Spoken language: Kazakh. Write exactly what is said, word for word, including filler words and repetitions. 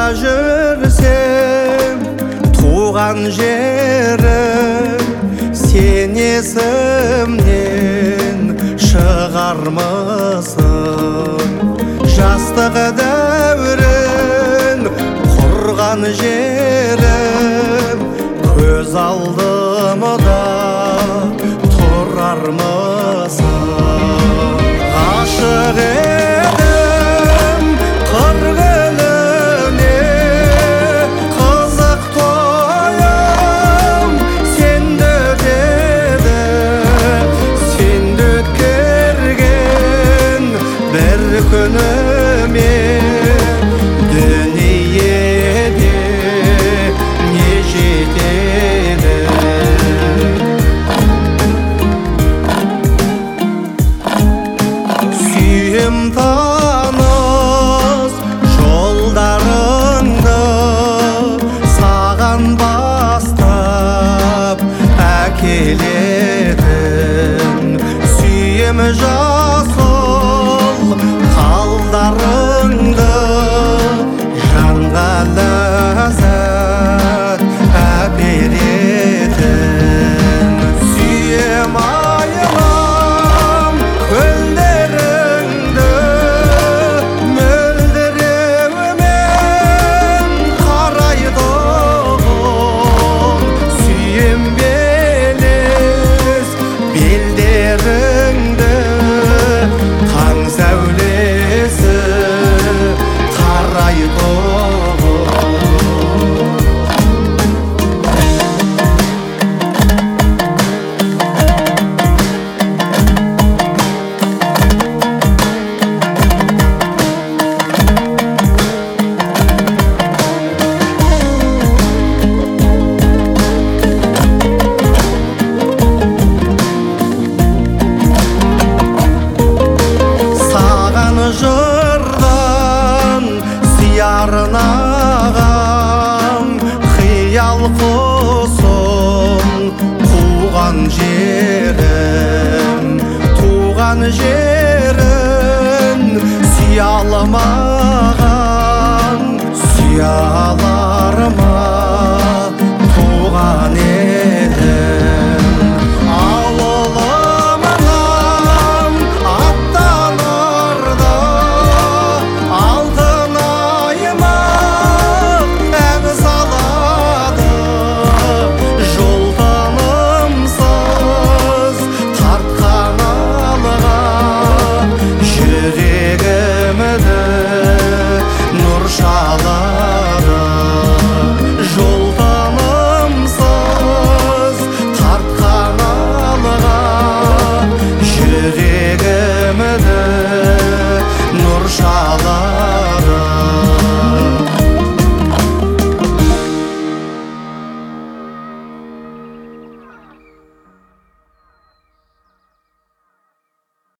жүрсем туған жерім, сен есімнен шығармысың. Жастық дәуірін құрған жерім, көз алдымда тұрармысың. Ғашық едім қыр гүліне, қызық тойым сенде өтеді. Сенде өткерген бір күніме дүниеде не жетеді. Сүйем таныс жолдарыңды, саған бастап әкелетін. Сүйем жасыл қалдарыңды, жанға ләззат әперетін. Сүйем айналам көлдеріңді, мөлдіреуімен қарайдығым. Сүйем белес белдеріңді, таң сәулесі қарайдығым. Саған жырдан сиярнағам, қиял құсым туған жерім. Туған жерін сүйе алмаған